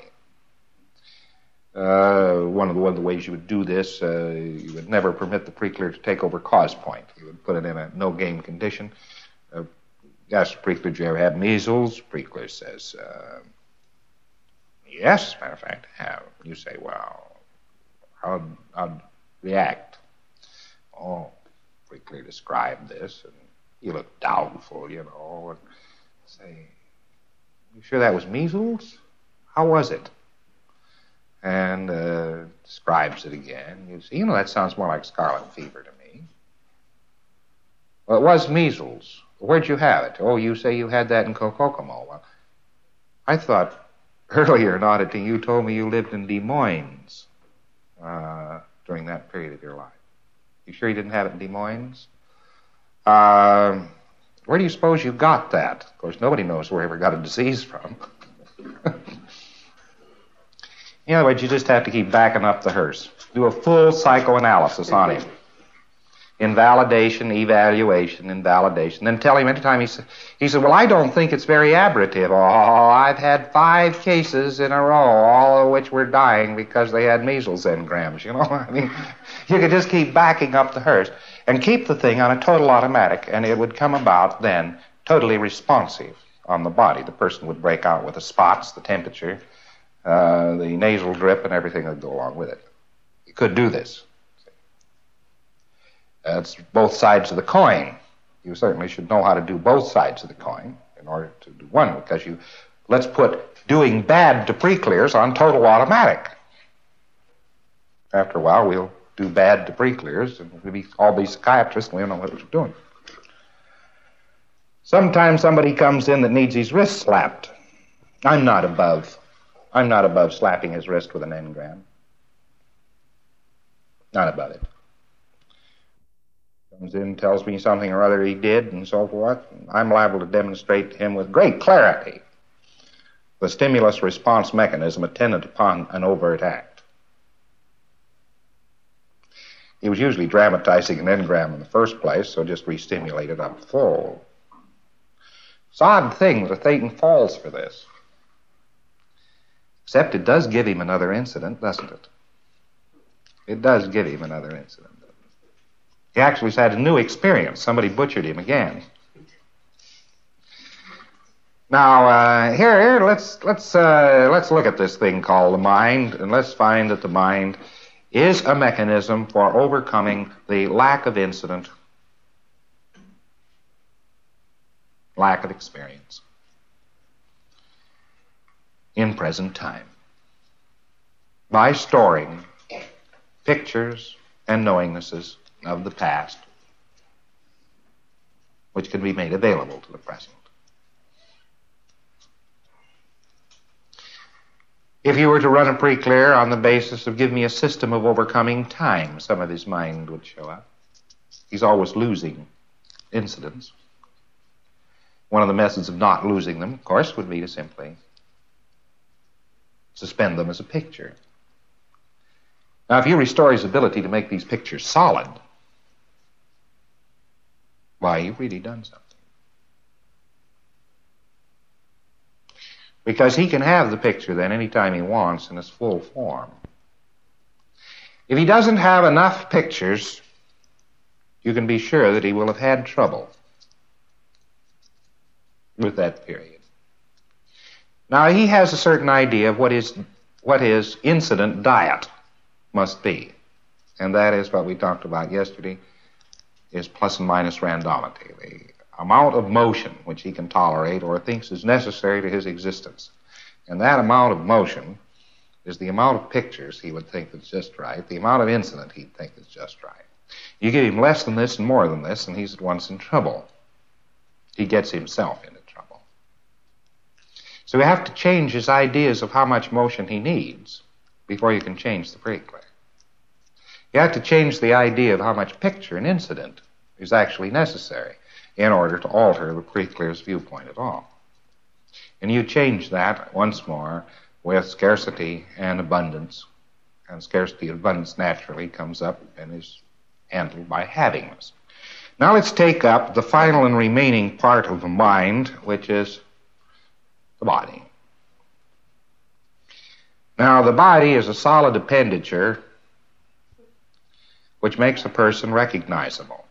Uh, one of the, one of the ways you would do this, uh, you would never permit the preclear to take over cause point. You would put it in a no-game condition. Uh, ask the preclear, did you ever have measles? Preclear says, uh, yes, as a matter of fact, I have. You say, well, how'd, how'd react? Oh, preclear described this, and you look doubtful, you know, and say, you sure that was measles? How was it? And uh, describes it again. You say, you know, that sounds more like scarlet fever to me. Well, it was measles. Where'd you have it? Oh, you say you had that in Kokomo. Well, I thought earlier in auditing you told me you lived in Des Moines uh, during that period of your life. You sure you didn't have it in Des Moines? Uh, where do you suppose you got that? Of course, nobody knows where he ever got a disease from. In other words, you just have to keep backing up the hearse. Do a full psychoanalysis on him. Invalidation, evaluation, invalidation. Then tell him anytime he said, he said, well, I don't think it's very aberrative. Oh, I've had five cases in a row, all of which were dying because they had measles engrams, you know. I mean, you could just keep backing up the hearse and keep the thing on a total automatic, and it would come about then totally responsive on the body. The person would break out with the spots, the temperature, Uh, the nasal drip, and everything that would go along with it. You could do this. That's both sides of the coin. You certainly should know how to do both sides of the coin in order to do one, because you, let's put doing bad to preclears on total automatic. After a while, we'll do bad to preclears, and we'll be, all be psychiatrists, and we don't know what we're doing. Sometimes somebody comes in that needs his wrist slapped. I'm not above I'm not above slapping his wrist with an engram. Not above it. Comes in, tells me something or other he did, and so forth. I'm liable to demonstrate to him with great clarity the stimulus-response mechanism attendant upon an overt act. He was usually dramatizing an engram in the first place, so just re-stimulate it up full. It's an odd thing that a thetan falls for this. Except it does give him another incident, doesn't it? It does give him another incident. He actually has had a new experience. Somebody butchered him again. Now, uh, here, here, let's let's uh, let's look at this thing called the mind, and let's find that the mind is a mechanism for overcoming the lack of incident, lack of experience in present time by storing pictures and knowingnesses of the past which can be made available to the present. If you were to run a preclear on the basis of give me a system of overcoming time, some of his mind would show up. He's always losing incidents. One of the methods of not losing them, of course, would be to simply suspend them as a picture. Now, if you restore his ability to make these pictures solid, why, you've really done something. Because he can have the picture then anytime he wants in its full form. If he doesn't have enough pictures, you can be sure that he will have had trouble with that period. Now, he has a certain idea of what is, what is incident diet. must be. And that is what we talked about yesterday, is plus and minus randomity, the amount of motion which he can tolerate or thinks is necessary to his existence. And that amount of motion is the amount of pictures he would think is just right, the amount of incident he'd think is just right. You give him less than this and more than this, and he's at once in trouble. He gets himself into trouble. So you have to change his ideas of how much motion he needs before you can change the preclear. You have to change the idea of how much picture and incident is actually necessary in order to alter the preclear's viewpoint at all. And you change that once more with scarcity and abundance. And scarcity and abundance naturally comes up and is handled by havingness. Now let's take up the final and remaining part of the mind, which is the body. Now the body is a solid appendature which makes a person recognizable.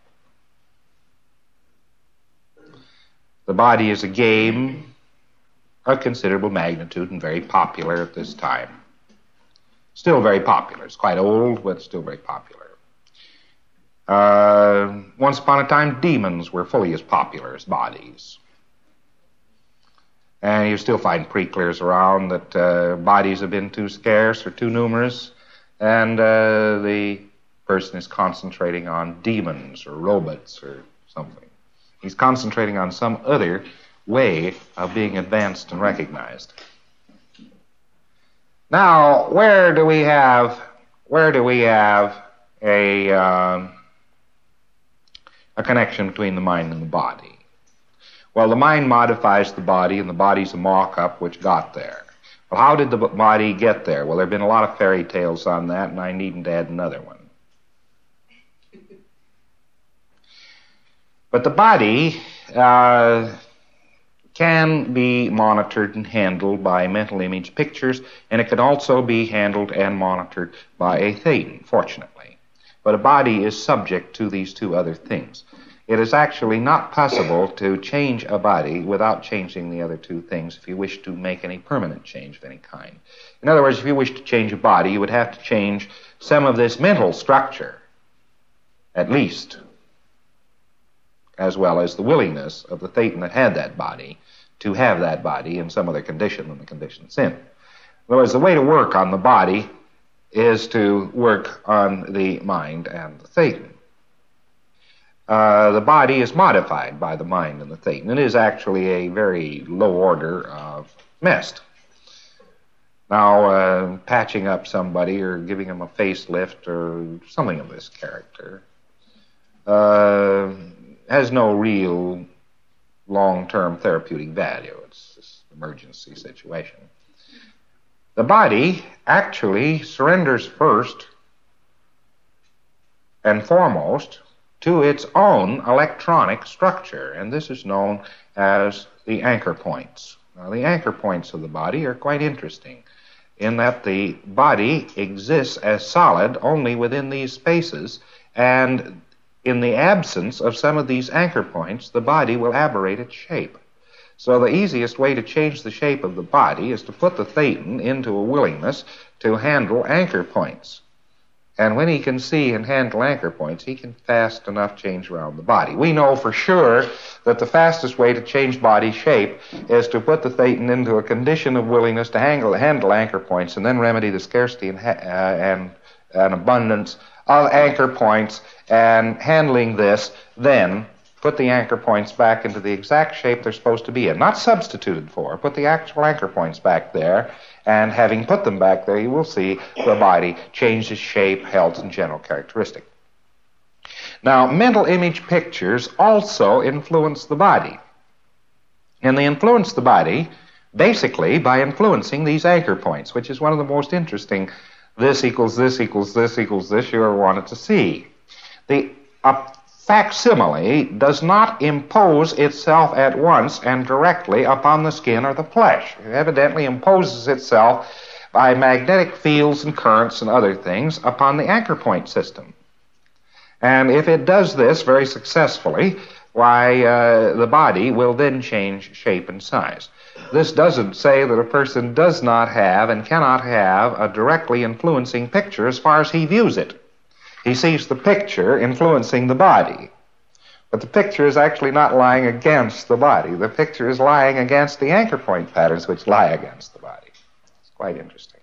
The body is a game of considerable magnitude and very popular at this time. Still very popular. It's quite old, but still very popular. Uh, once upon a time, demons were fully as popular as bodies. And you still find preclears around that uh, bodies have been too scarce or too numerous, and uh, the person is concentrating on demons or robots or something. He's concentrating on some other way of being advanced and recognized. Now, where do we have where do we have a uh, a connection between the mind and the body? Well, the mind modifies the body, and the body's a mock-up which got there. Well, how did the body get there? Well, there have been a lot of fairy tales on that, and I needn't add another one. But the body uh, can be monitored and handled by mental image pictures, and it can also be handled and monitored by a thetan, fortunately. But a body is subject to these two other things. It is actually not possible to change a body without changing the other two things if you wish to make any permanent change of any kind. In other words, if you wish to change a body, you would have to change some of this mental structure, at least, as well as the willingness of the thetan that had that body to have that body in some other condition than the condition it's in. In other words, the way to work on the body is to work on the mind and the thetan. Uh, the body is modified by the mind and the thetan. It is actually a very low order of mess. Now, uh, patching up somebody or giving them a facelift or something of this character uh, has no real long-term therapeutic value. It's just an emergency situation. The body actually surrenders first and foremost to its own electronic structure, and this is known as the anchor points. Now, the anchor points of the body are quite interesting in that the body exists as solid only within these spaces, and in the absence of some of these anchor points, the body will aberrate its shape. So the easiest way to change the shape of the body is to put the thetan into a willingness to handle anchor points. And when he can see and handle anchor points, he can fast enough change around the body. We know for sure that the fastest way to change body shape is to put the thetan into a condition of willingness to handle, handle anchor points and then remedy the scarcity and, ha- uh, and, and abundance of anchor points, and handling this, then put the anchor points back into the exact shape they're supposed to be in. Not substituted for. Put the actual anchor points back there, and having put them back there, you will see the body changes shape, health, and general characteristic. Now, mental image pictures also influence the body. And they influence the body basically by influencing these anchor points, which is one of the most interesting this equals this equals this equals this you ever wanted to see. The uh, facsimile does not impose itself at once and directly upon the skin or the flesh. It evidently imposes itself by magnetic fields and currents and other things upon the anchor point system. And if it does this very successfully, why, uh, the body will then change shape and size. this doesn't say that a person does not have and cannot have a directly influencing picture as far as he views it. He sees the picture influencing the body. But the picture is actually not lying against the body. The picture is lying against the anchor point patterns which lie against the body. It's quite interesting.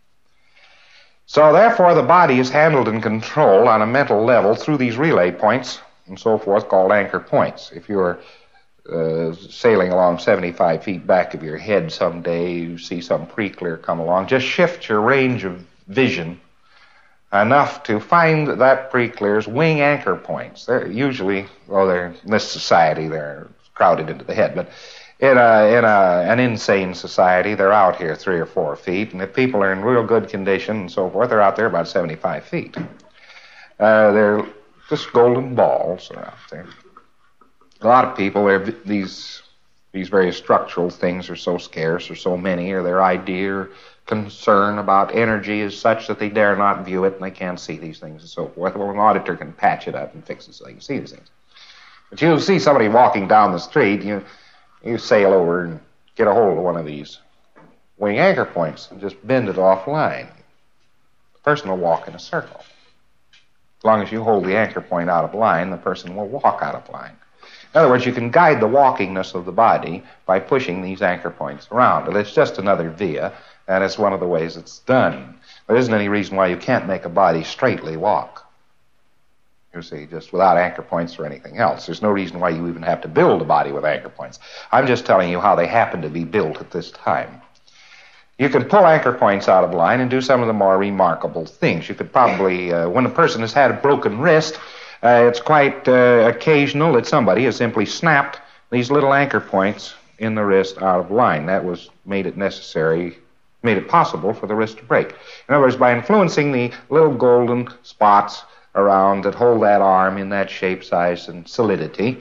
So therefore the body is handled and controlled on a mental level through these relay points and so forth called anchor points. If you're uh, sailing along seventy-five feet back of your head someday, you see some pre-clear come along, just shift your range of vision enough to find that pre-clear's wing anchor points. They're usually, well, they're in this society, they're crowded into the head, but in a in a an insane society, they're out here three or four feet, and if people are in real good condition and so forth, they're out there about seventy-five feet. Uh, they're just golden balls are out there. A lot of people, these these various structural things are so scarce or so many, or their idea or concern about energy is such that they dare not view it and they can't see these things and so forth. Well, an auditor can patch it up and fix it so they can see these things. But you'll see somebody walking down the street, you you sail over and get a hold of one of these wing anchor points and just bend it offline. The person will walk in a circle. As long as you hold the anchor point out of line, the person will walk out of line. In other words, you can guide the walkingness of the body by pushing these anchor points around. And it's just another via, and it's one of the ways it's done. There isn't any reason why you can't make a body straightly walk. You see, just without anchor points or anything else. There's no reason why you even have to build a body with anchor points. I'm just telling you how they happen to be built at this time. You can pull anchor points out of line and do some of the more remarkable things. You could probably, uh, when a person has had a broken wrist, uh, it's quite uh, occasional that somebody has simply snapped these little anchor points in the wrist out of line. That was made it necessary, made it possible for the wrist to break. In other words, by influencing the little golden spots around that hold that arm in that shape, size, and solidity,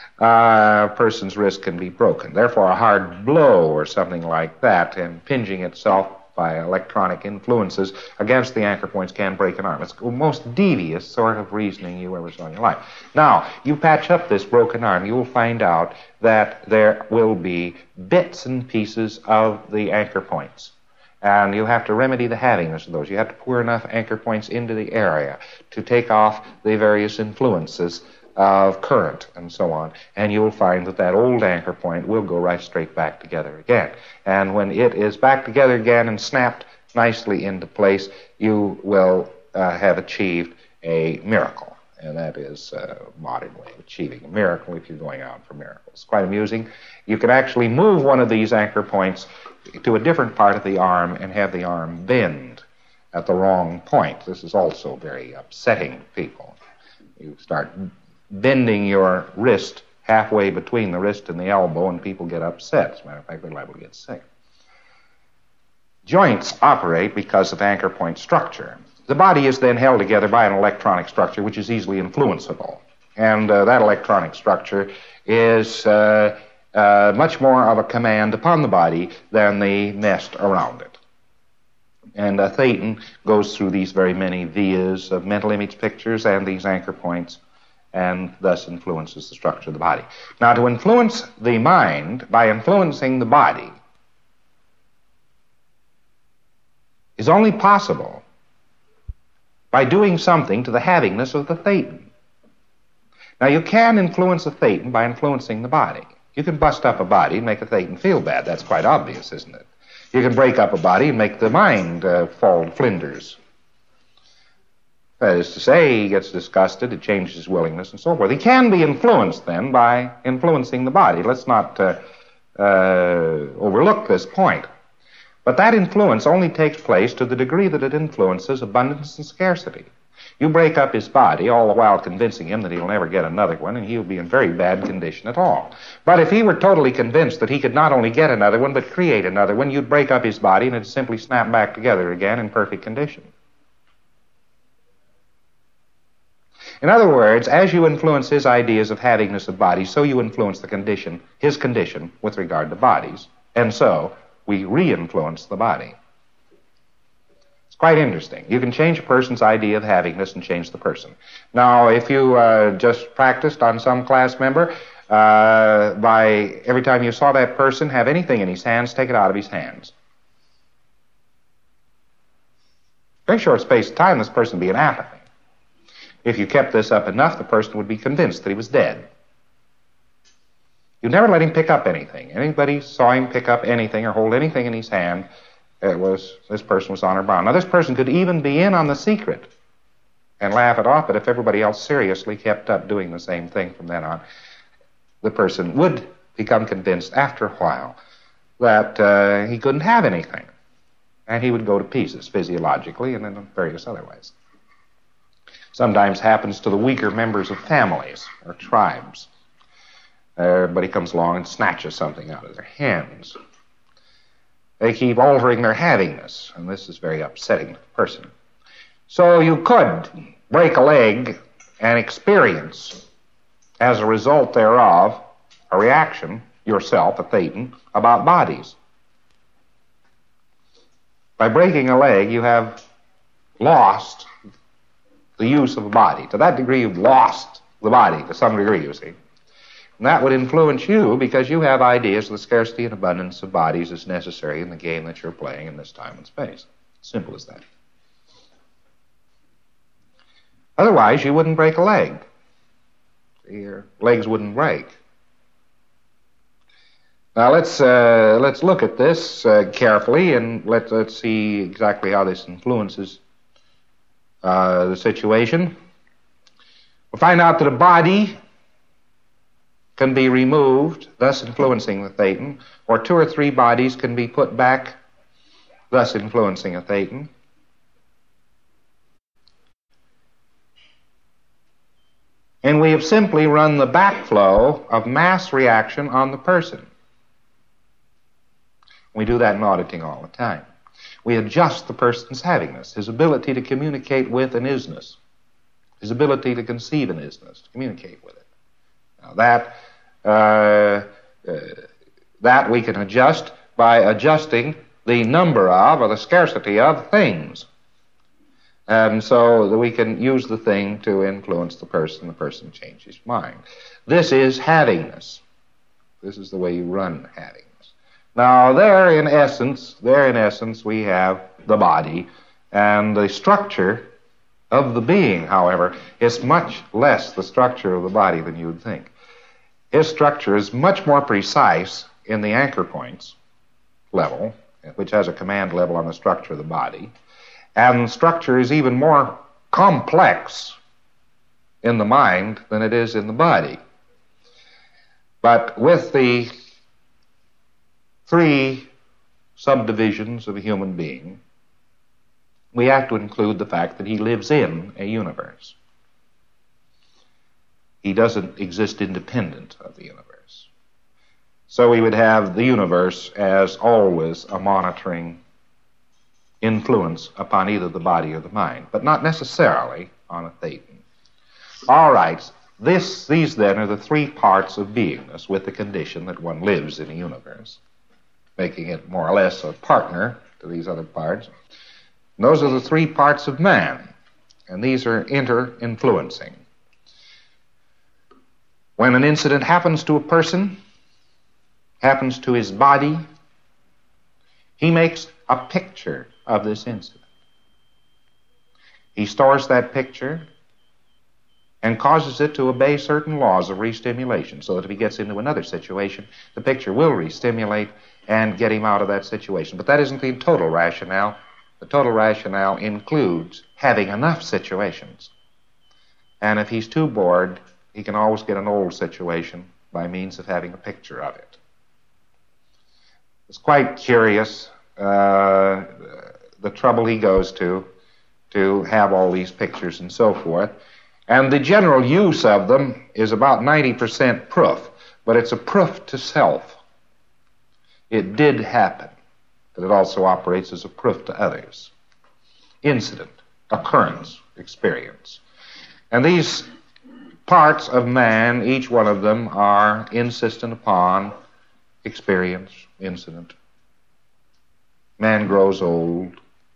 Uh, a person's wrist can be broken. Therefore, a hard blow or something like that, impinging itself by electronic influences against the anchor points, can break an arm. It's the most devious sort of reasoning you ever saw in your life. Now, you patch up this broken arm, you will find out that there will be bits and pieces of the anchor points. And you have to remedy the havingness of those. You have to pour enough anchor points into the area to take off the various influences of current and so on, and you will find that that old anchor point will go right straight back together again. And when it is back together again and snapped nicely into place, you will uh, have achieved a miracle. And that is a modern way of achieving a miracle if you're going out for miracles. Quite amusing. You can actually move one of these anchor points to a different part of the arm and have the arm bend at the wrong point. This is also very upsetting to people. You start bending your wrist halfway between the wrist and the elbow, and people get upset. As a matter of fact, they're liable to get sick. Joints operate because of anchor point structure. The body is then held together by an electronic structure which is easily influenceable. And uh, that electronic structure is uh, uh, much more of a command upon the body than the nest around it. And uh, Thetan goes through these very many vias of mental image pictures and these anchor points, and thus influences the structure of the body. Now, to influence the mind by influencing the body is only possible by doing something to the havingness of the Thetan. Now, you can influence a Thetan by influencing the body. You can bust up a body and make a Thetan feel bad. That's quite obvious, isn't it? You can break up a body and make the mind uh, fall to flinders. That is to say, he gets disgusted, it changes his willingness, and so forth. He can be influenced, then, by influencing the body. Let's not uh, uh, overlook this point. But that influence only takes place to the degree that it influences abundance and scarcity. You break up his body, all the while convincing him that he'll never get another one, and he'll be in very bad condition at all. But if he were totally convinced that he could not only get another one, but create another one, you'd break up his body, and it'd simply snap back together again in perfect condition. In other words, as you influence his ideas of havingness of bodies, so you influence the condition, his condition, with regard to bodies. And so, we re-influence the body. It's quite interesting. You can change a person's idea of havingness and change the person. Now, if you uh, just practiced on some class member, uh, by every time you saw that person have anything in his hands, take it out of his hands. Very short space of time, this person would be in apathy. If you kept this up enough, the person would be convinced that he was dead. You never let him pick up anything. Anybody saw him pick up anything or hold anything in his hand, it was this person was honor bound. Now, this person could even be in on the secret and laugh it off, but if everybody else seriously kept up doing the same thing from then on, the person would become convinced after a while that uh, he couldn't have anything. And he would go to pieces physiologically and in various other ways. Sometimes happens to the weaker members of families or tribes. Everybody comes along and snatches something out of their hands. They keep altering their havingness, and this is very upsetting to the person. So you could break a leg and experience, as a result thereof, a reaction, yourself, a thetan, about bodies. By breaking a leg, you have lost the use of a body. To that degree, you've lost the body, to some degree, you see. And that would influence you because you have ideas of the scarcity and abundance of bodies as necessary in the game that you're playing in this time and space. Simple as that. Otherwise, you wouldn't break a leg. Your legs wouldn't break. Now let's uh, let's look at this uh, carefully, and let let's see exactly how this influences uh, the situation. We'll find out that a body can be removed, thus influencing the thetan, or two or three bodies can be put back, thus influencing a thetan. And we have simply run the backflow of mass reaction on the person. We do that in auditing all the time. We adjust the person's havingness, his ability to communicate with an isness, his ability to conceive an isness, to communicate with it. Now that, uh, uh, that we can adjust by adjusting the number of, or the scarcity of, things. And so that we can use the thing to influence the person, the person change his mind. This is havingness. This is the way you run havingness. Now, there in essence, there in essence, we have the body, and the structure of the being, however, is much less the structure of the body than you would think. His structure is much more precise in the anchor points level, which has a command level on the structure of the body, and the structure is even more complex in the mind than it is in the body. But with the three subdivisions of a human being, we have to include the fact that he lives in a universe. He doesn't exist independent of the universe. So we would have the universe as always a monitoring influence upon either the body or the mind, but not necessarily on a thetan. All right, this, these then are the three parts of beingness with the condition that one lives in a universe, making it more or less a partner to these other parts. And those are the three parts of man, and these are inter-influencing. When an incident happens to a person, happens to his body, he makes a picture of this incident. He stores that picture and causes it to obey certain laws of re-stimulation, so that if he gets into another situation, the picture will re-stimulate and get him out of that situation. But that isn't the total rationale. The total rationale includes having enough situations. And if he's too bored, he can always get an old situation by means of having a picture of it. It's quite curious, uh, the trouble he goes to to have all these pictures and so forth. And the general use of them is about ninety percent proof, but it's a proof to self. It did happen, but it also operates as a proof to others. Incident, occurrence, experience. And these parts of man, each one of them, are insistent upon experience, incident. Man grows old.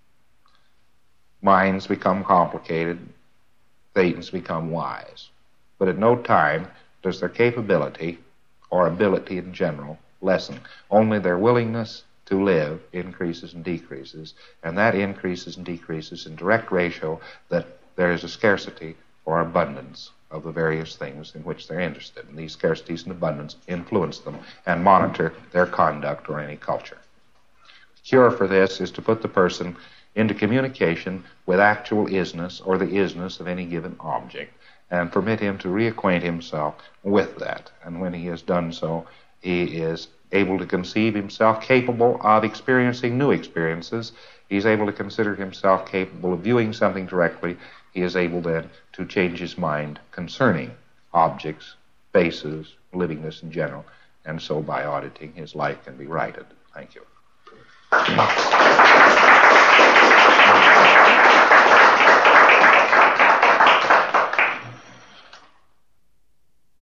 Minds become complicated. Thetans become wise. But at no time does their capability or ability in general lessen. Only their willingness to live increases and decreases, and that increases and decreases in direct ratio that there is a scarcity or abundance of the various things in which they're interested. And these scarcities and abundance influence them and monitor their conduct or any culture. The cure for this is to put the person into communication with actual isness or the isness of any given object and permit him to reacquaint himself with that. And when he has done so, he is able to conceive himself capable of experiencing new experiences. He's able to consider himself capable of viewing something directly. He is able then to change his mind concerning objects, faces, livingness in general, and so by auditing his life can be righted. Thank you.